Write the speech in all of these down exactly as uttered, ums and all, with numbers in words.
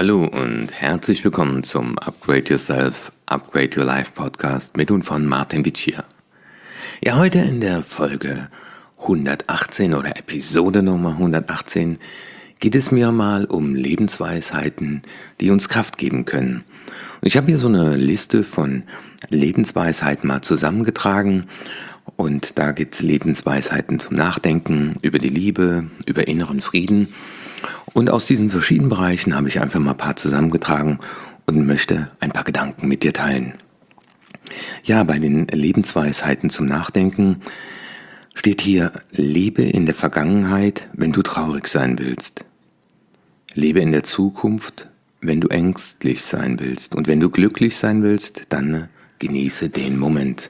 Hallo und herzlich willkommen zum Upgrade Yourself, Upgrade Your Life Podcast mit und von Martin Vicia. Ja, heute in der Folge hundertachtzehn oder Episode Nummer hundertachtzehn geht es mir mal um Lebensweisheiten, die uns Kraft geben können. Und ich habe hier so eine Liste von Lebensweisheiten mal zusammengetragen und da gibt es Lebensweisheiten zum Nachdenken über die Liebe, über inneren Frieden. Und aus diesen verschiedenen Bereichen habe ich einfach mal ein paar zusammengetragen und möchte ein paar Gedanken mit dir teilen. Ja, bei den Lebensweisheiten zum Nachdenken steht hier: Lebe in der Vergangenheit, wenn du traurig sein willst. Lebe in der Zukunft, wenn du ängstlich sein willst. Und wenn du glücklich sein willst, dann genieße den Moment.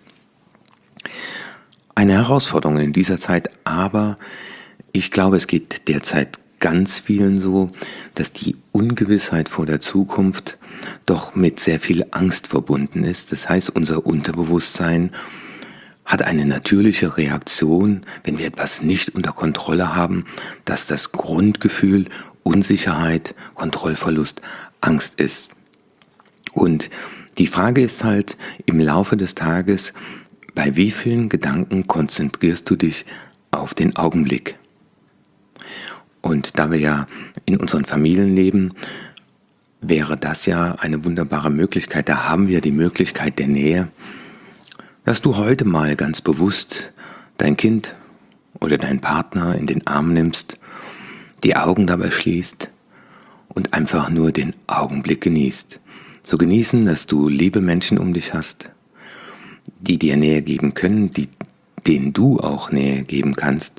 Eine Herausforderung in dieser Zeit, aber ich glaube, es geht derzeit ganz vielen so, dass die Ungewissheit vor der Zukunft doch mit sehr viel Angst verbunden ist. Das heißt, unser Unterbewusstsein hat eine natürliche Reaktion, wenn wir etwas nicht unter Kontrolle haben, dass das Grundgefühl Unsicherheit, Kontrollverlust, Angst ist. Und die Frage ist halt im Laufe des Tages, bei wie vielen Gedanken konzentrierst du dich auf den Augenblick? Und da wir ja in unseren Familien leben, wäre das ja eine wunderbare Möglichkeit. Da haben wir die Möglichkeit der Nähe, dass du heute mal ganz bewusst dein Kind oder deinen Partner in den Arm nimmst, die Augen dabei schließt und einfach nur den Augenblick genießt. So genießen, dass du liebe Menschen um dich hast, die dir Nähe geben können, die, denen du auch Nähe geben kannst.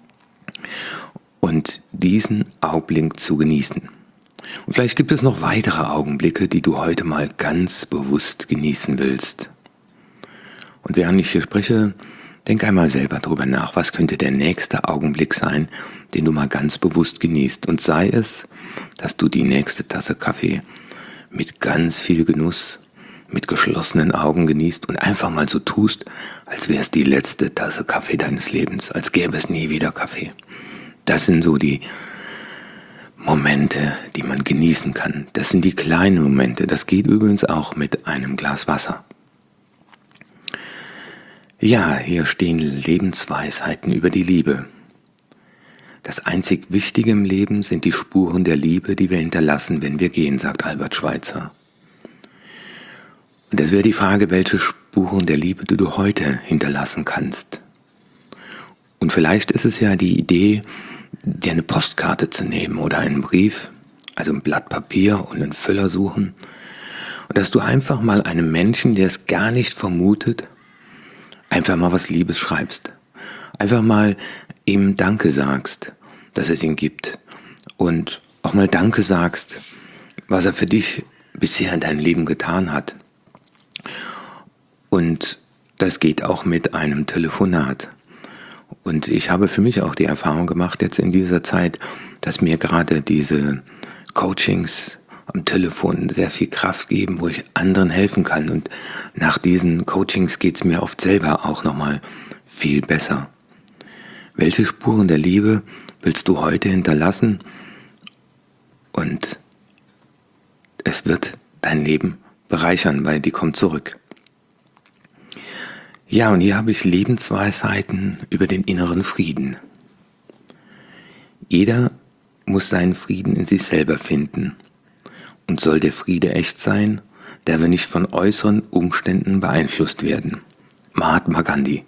Und diesen Augenblick zu genießen. Und vielleicht gibt es noch weitere Augenblicke, die du heute mal ganz bewusst genießen willst. Und während ich hier spreche, denk einmal selber drüber nach, was könnte der nächste Augenblick sein, den du mal ganz bewusst genießt. Und sei es, dass du die nächste Tasse Kaffee mit ganz viel Genuss, mit geschlossenen Augen genießt und einfach mal so tust, als wäre es die letzte Tasse Kaffee deines Lebens, als gäbe es nie wieder Kaffee. Das sind so die Momente, die man genießen kann. Das sind die kleinen Momente. Das geht übrigens auch mit einem Glas Wasser. Ja, hier stehen Lebensweisheiten über die Liebe. Das einzig Wichtige im Leben sind die Spuren der Liebe, die wir hinterlassen, wenn wir gehen, sagt Albert Schweitzer. Und das wäre die Frage, welche Spuren der Liebe du heute hinterlassen kannst. Und vielleicht ist es ja die Idee, dir eine Postkarte zu nehmen oder einen Brief, also ein Blatt Papier und einen Füller suchen. Und dass du einfach mal einem Menschen, der es gar nicht vermutet, einfach mal was Liebes schreibst. Einfach mal ihm Danke sagst, dass es ihn gibt. Und auch mal Danke sagst, was er für dich bisher in deinem Leben getan hat. Und das geht auch mit einem Telefonat. Und ich habe für mich auch die Erfahrung gemacht jetzt in dieser Zeit, dass mir gerade diese Coachings am Telefon sehr viel Kraft geben, wo ich anderen helfen kann. Und nach diesen Coachings geht es mir oft selber auch nochmal viel besser. Welche Spuren der Liebe willst du heute hinterlassen? Und es wird dein Leben bereichern, weil die kommt zurück. Ja, und hier habe ich Lebensweisheiten über den inneren Frieden. Jeder muss seinen Frieden in sich selber finden. Und soll der Friede echt sein, der will nicht von äußeren Umständen beeinflusst werden. Mahatma Gandhi.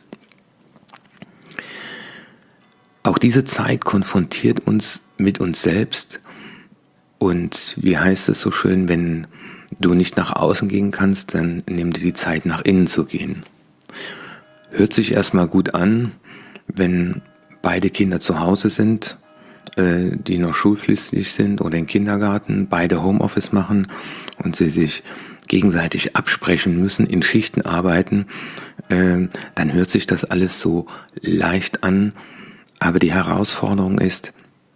Auch diese Zeit konfrontiert uns mit uns selbst. Und wie heißt es so schön, wenn du nicht nach außen gehen kannst, dann nimm dir die Zeit, nach innen zu gehen. Hört sich erstmal gut an, wenn beide Kinder zu Hause sind, äh, die noch schulpflichtig sind oder im Kindergarten, beide Homeoffice machen und sie sich gegenseitig absprechen müssen, in Schichten arbeiten, äh, dann hört sich das alles so leicht an. Aber die Herausforderung ist,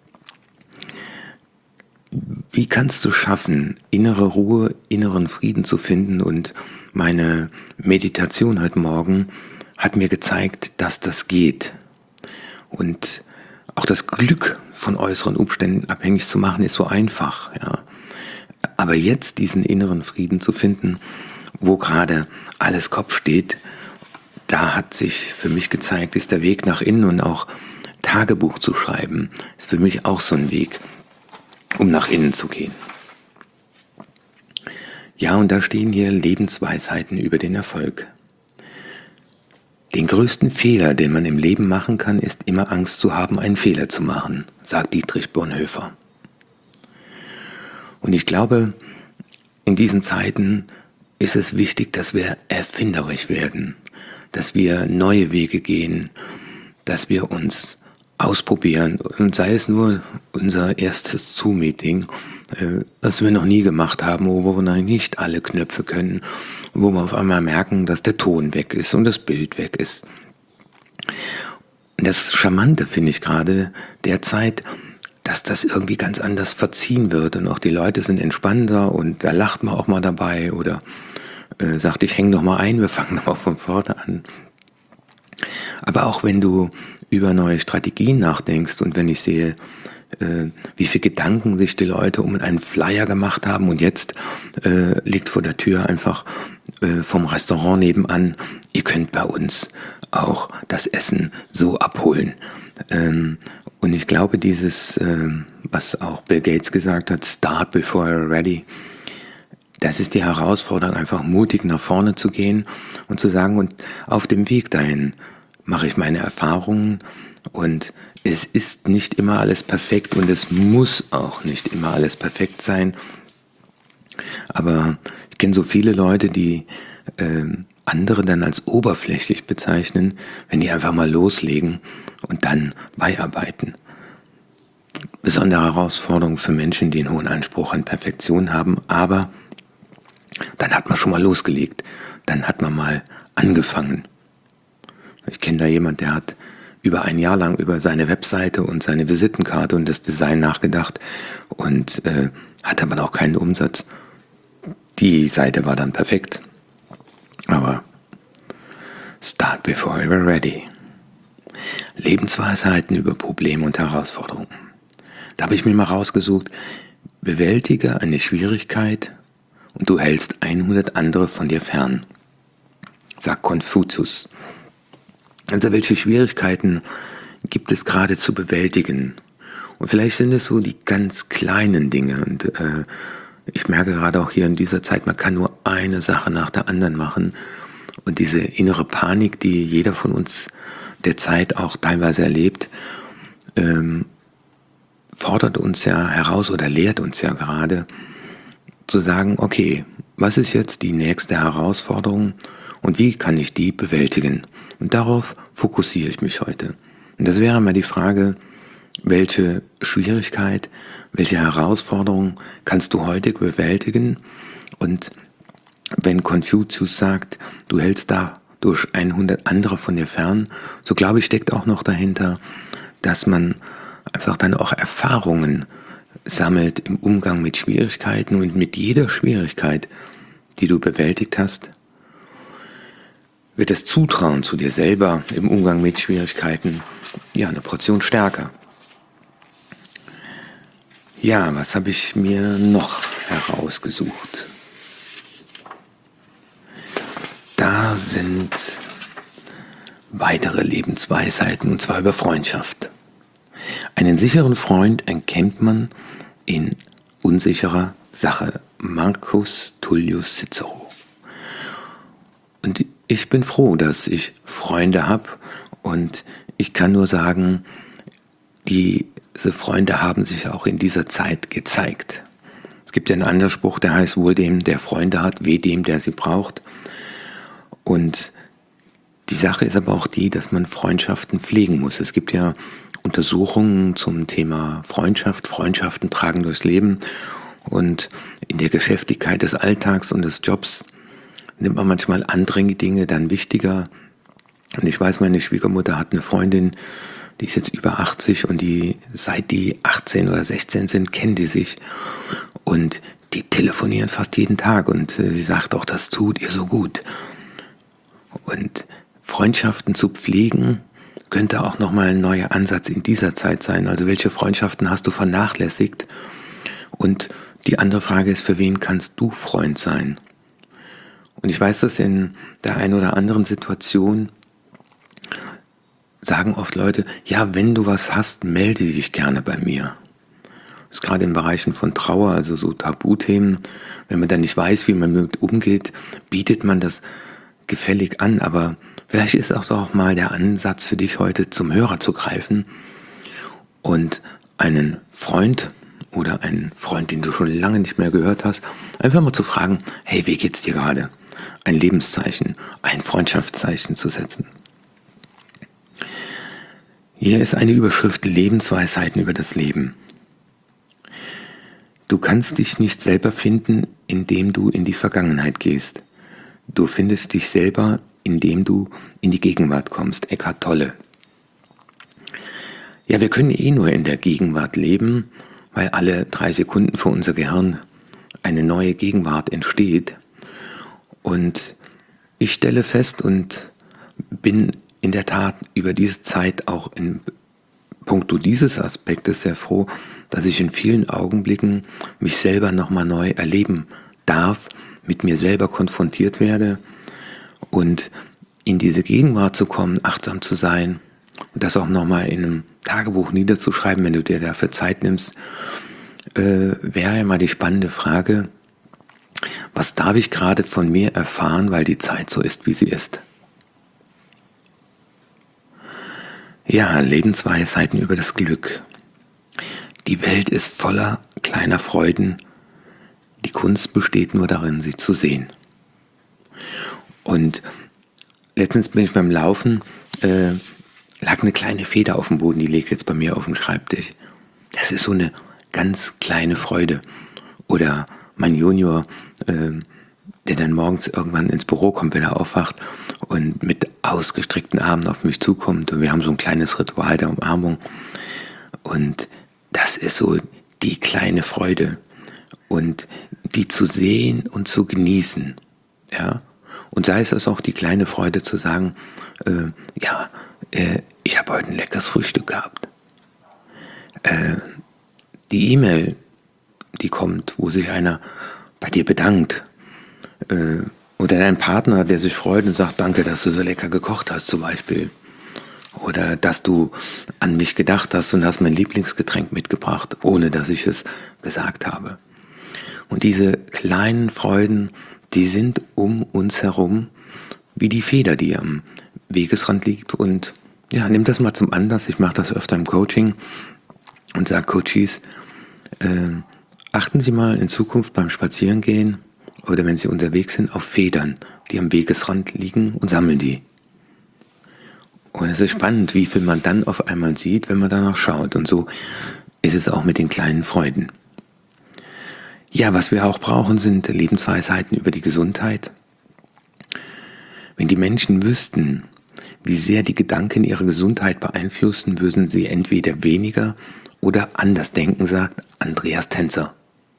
wie kannst du schaffen, innere Ruhe, inneren Frieden zu finden? Und meine Meditation heute Morgen hat mir gezeigt, dass das geht. Und auch das Glück von äußeren Umständen abhängig zu machen, ist so einfach. Ja. Aber jetzt diesen inneren Frieden zu finden, wo gerade alles Kopf steht, da hat sich für mich gezeigt, ist der Weg nach innen, und auch Tagebuch zu schreiben, ist für mich auch so ein Weg, um nach innen zu gehen. Ja, und da stehen hier Lebensweisheiten über den Erfolg. Den größten Fehler, den man im Leben machen kann, ist immer Angst zu haben, einen Fehler zu machen, sagt Dietrich Bonhoeffer. Und ich glaube, in diesen Zeiten ist es wichtig, dass wir erfinderisch werden, dass wir neue Wege gehen, dass wir uns ausprobieren, und sei es nur unser erstes Zoom-Meeting, äh, das wir noch nie gemacht haben, wo wir noch nicht alle Knöpfe können, wo wir auf einmal merken, dass der Ton weg ist und das Bild weg ist. Und das Charmante finde ich gerade derzeit, dass das irgendwie ganz anders verziehen wird, und auch die Leute sind entspannter, und da lacht man auch mal dabei oder äh, sagt, ich hänge noch mal ein, wir fangen noch mal von vorne an. Aber auch wenn du über neue Strategien nachdenkst und wenn ich sehe, äh, wie viele Gedanken sich die Leute um einen Flyer gemacht haben, und jetzt äh, liegt vor der Tür einfach äh, vom Restaurant nebenan, ihr könnt bei uns auch das Essen so abholen. Ähm, und ich glaube, dieses, äh, was auch Bill Gates gesagt hat, start before you're ready, das ist die Herausforderung, einfach mutig nach vorne zu gehen und zu sagen, und auf dem Weg dahin mache ich meine Erfahrungen, und es ist nicht immer alles perfekt und es muss auch nicht immer alles perfekt sein. Aber ich kenne so viele Leute, die äh, andere dann als oberflächlich bezeichnen, wenn die einfach mal loslegen und dann beiarbeiten. Besondere Herausforderung für Menschen, die einen hohen Anspruch an Perfektion haben, aber dann hat man schon mal losgelegt, dann hat man mal angefangen. Ich kenne da jemand, der hat über ein Jahr lang über seine Webseite und seine Visitenkarte und das Design nachgedacht und äh, hat aber noch keinen Umsatz. Die Seite war dann perfekt, aber start before you're ready. Lebensweisheiten über Probleme und Herausforderungen. Da habe ich mir mal rausgesucht, bewältige eine Schwierigkeit und du hältst hundert andere von dir fern, sagt Konfuzius. Also welche Schwierigkeiten gibt es gerade zu bewältigen? Und vielleicht sind es so die ganz kleinen Dinge. Und äh, ich merke gerade auch hier in dieser Zeit, man kann nur eine Sache nach der anderen machen. Und diese innere Panik, die jeder von uns derzeit auch teilweise erlebt, ähm, fordert uns ja heraus oder lehrt uns ja gerade, zu sagen, okay, was ist jetzt die nächste Herausforderung und wie kann ich die bewältigen? Und darauf fokussiere ich mich heute. Und das wäre mal die Frage, welche Schwierigkeit, welche Herausforderung kannst du heute bewältigen? Und wenn Konfuzius sagt, du hältst dadurch hundert andere von dir fern, so glaube ich, steckt auch noch dahinter, dass man einfach dann auch Erfahrungen sammelt im Umgang mit Schwierigkeiten, und mit jeder Schwierigkeit, die du bewältigt hast, wird das Zutrauen zu dir selber im Umgang mit Schwierigkeiten ja eine Portion stärker. Ja, was habe ich mir noch herausgesucht? Da sind weitere Lebensweisheiten, und zwar über Freundschaft. Einen sicheren Freund erkennt man in unsicherer Sache. Marcus Tullius Cicero. Und ich bin froh, dass ich Freunde habe, und ich kann nur sagen, diese Freunde haben sich auch in dieser Zeit gezeigt. Es gibt ja einen anderen Spruch, der heißt, wohl dem, der Freunde hat, weh dem, der sie braucht. Und die Sache ist aber auch die, dass man Freundschaften pflegen muss. Es gibt ja Untersuchungen zum Thema Freundschaft. Freundschaften tragen durchs Leben, und in der Geschäftigkeit des Alltags und des Jobs nimmt man manchmal andere Dinge dann wichtiger. Und ich weiß, meine Schwiegermutter hat eine Freundin, die ist jetzt über achtzig, und die, seit die achtzehn oder sechzehn sind, kennen die sich. Und die telefonieren fast jeden Tag, und äh, sie sagt auch, das tut ihr so gut. Und Freundschaften zu pflegen, könnte auch nochmal ein neuer Ansatz in dieser Zeit sein. Also welche Freundschaften hast du vernachlässigt? Und Die andere Frage ist, für wen kannst du Freund sein? Und ich weiß, dass in der einen oder anderen Situation sagen oft Leute, ja, wenn du was hast, melde dich gerne bei mir. Das ist gerade in Bereichen von Trauer, also so Tabuthemen, wenn man dann nicht weiß, wie man damit umgeht, bietet man das gefällig an. Aber vielleicht ist auch doch mal der Ansatz für dich heute, zum Hörer zu greifen und einen Freund oder einen Freund, den du schon lange nicht mehr gehört hast, einfach mal zu fragen, hey, wie geht's dir gerade? Ein Lebenszeichen, ein Freundschaftszeichen zu setzen. Hier ist eine Überschrift: Lebensweisheiten über das Leben. Du kannst dich nicht selber finden, indem du in die Vergangenheit gehst. Du findest dich selber, indem du in die Gegenwart kommst. Eckhart Tolle. Ja, wir können eh nur in der Gegenwart leben, weil alle drei Sekunden für unser Gehirn eine neue Gegenwart entsteht. Und ich stelle fest und bin in der Tat über diese Zeit auch in puncto dieses Aspektes sehr froh, dass ich in vielen Augenblicken mich selber nochmal neu erleben darf, mit mir selber konfrontiert werde und in diese Gegenwart zu kommen, achtsam zu sein und das auch nochmal in einem Tagebuch niederzuschreiben, wenn du dir dafür Zeit nimmst, äh, wäre ja mal die spannende Frage, was darf ich gerade von mir erfahren, weil die Zeit so ist, wie sie ist? Ja, Lebensweisheiten über das Glück. Die Welt ist voller kleiner Freuden. Die Kunst besteht nur darin, sie zu sehen. Und letztens bin ich beim Laufen, äh, lag eine kleine Feder auf dem Boden, die liegt jetzt bei mir auf dem Schreibtisch. Das ist so eine ganz kleine Freude. Oder mein Junior, äh, der dann morgens irgendwann ins Büro kommt, wenn er aufwacht und mit ausgestreckten Armen auf mich zukommt. Und wir haben so ein kleines Ritual der Umarmung. Und das ist so die kleine Freude. Und die zu sehen und zu genießen. Ja? Und sei es also auch die kleine Freude zu sagen, äh, ja, äh, ich habe heute ein leckeres Frühstück gehabt. Äh, die E-Mail, die kommt, wo sich einer bei dir bedankt. Äh, oder dein Partner, der sich freut und sagt, danke, dass du so lecker gekocht hast zum Beispiel. Oder dass du an mich gedacht hast und hast mein Lieblingsgetränk mitgebracht, ohne dass ich es gesagt habe. Und diese kleinen Freuden, die sind um uns herum wie die Feder, die am Wegesrand liegt. Und ja, nimm das mal zum Anlass. Ich mache das öfter im Coaching und sage Coaches, äh, achten Sie mal in Zukunft beim Spazierengehen oder wenn Sie unterwegs sind, auf Federn, die am Wegesrand liegen, und sammeln die. Und es ist spannend, wie viel man dann auf einmal sieht, wenn man danach schaut. Und so ist es auch mit den kleinen Freuden. Ja, was wir auch brauchen, sind Lebensweisheiten über die Gesundheit. Wenn die Menschen wüssten, wie sehr die Gedanken ihre Gesundheit beeinflussen, würden sie entweder weniger oder anders denken, sagt Andreas Tänzer.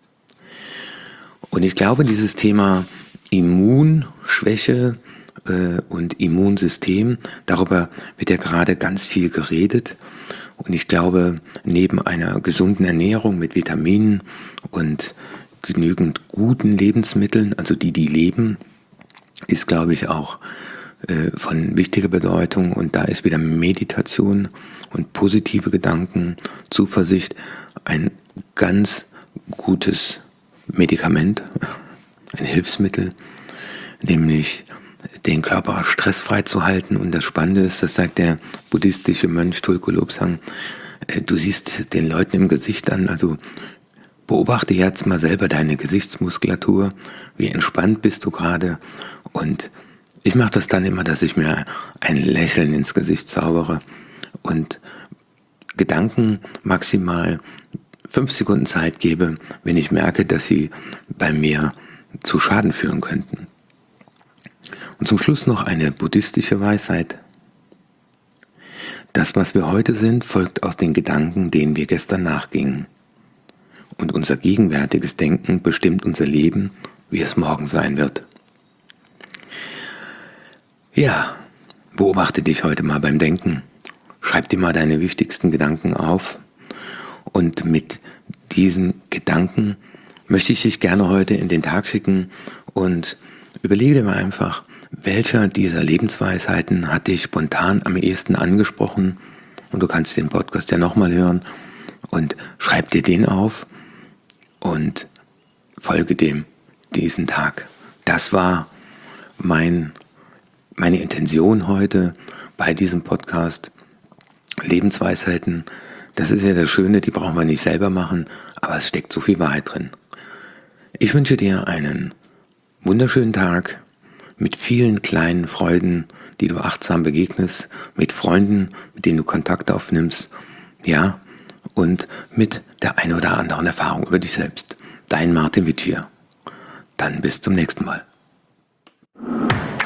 Und ich glaube, dieses Thema Immunschwäche äh, und Immunsystem, darüber wird ja gerade ganz viel geredet. Und ich glaube, neben einer gesunden Ernährung mit Vitaminen und genügend guten Lebensmitteln, also die, die leben, ist, glaube ich, auch äh, von wichtiger Bedeutung. Und da ist wieder Meditation und positive Gedanken, Zuversicht ein ganz gutes Medikament, ein Hilfsmittel, nämlich den Körper stressfrei zu halten. Und das Spannende ist, das sagt der buddhistische Mönch Tulku Lobsang, äh, du siehst den Leuten im Gesicht an, also beobachte jetzt mal selber deine Gesichtsmuskulatur, wie entspannt bist du gerade. Und ich mache das dann immer, dass ich mir ein Lächeln ins Gesicht zaubere und Gedanken maximal fünf Sekunden Zeit gebe, wenn ich merke, dass sie bei mir zu Schaden führen könnten. Und zum Schluss noch eine buddhistische Weisheit. Das, was wir heute sind, folgt aus den Gedanken, denen wir gestern nachgingen. Und unser gegenwärtiges Denken bestimmt unser Leben, wie es morgen sein wird. Ja, beobachte dich heute mal beim Denken. Schreib dir mal deine wichtigsten Gedanken auf. Und mit diesen Gedanken möchte ich dich gerne heute in den Tag schicken und überlege dir mal einfach, welcher dieser Lebensweisheiten hat dich spontan am ehesten angesprochen, und du kannst den Podcast ja nochmal hören und schreib dir den auf und folge dem diesen Tag. Das war mein, meine Intention heute bei diesem Podcast. Lebensweisheiten, das ist ja das Schöne, die brauchen wir nicht selber machen, aber es steckt so viel Wahrheit drin. Ich wünsche dir einen wunderschönen Tag mit vielen kleinen Freuden, die du achtsam begegnest, mit Freunden, mit denen du Kontakt aufnimmst, ja, und mit der ein oder anderen Erfahrung über dich selbst. Dein Martin Wittier. Dann bis zum nächsten Mal.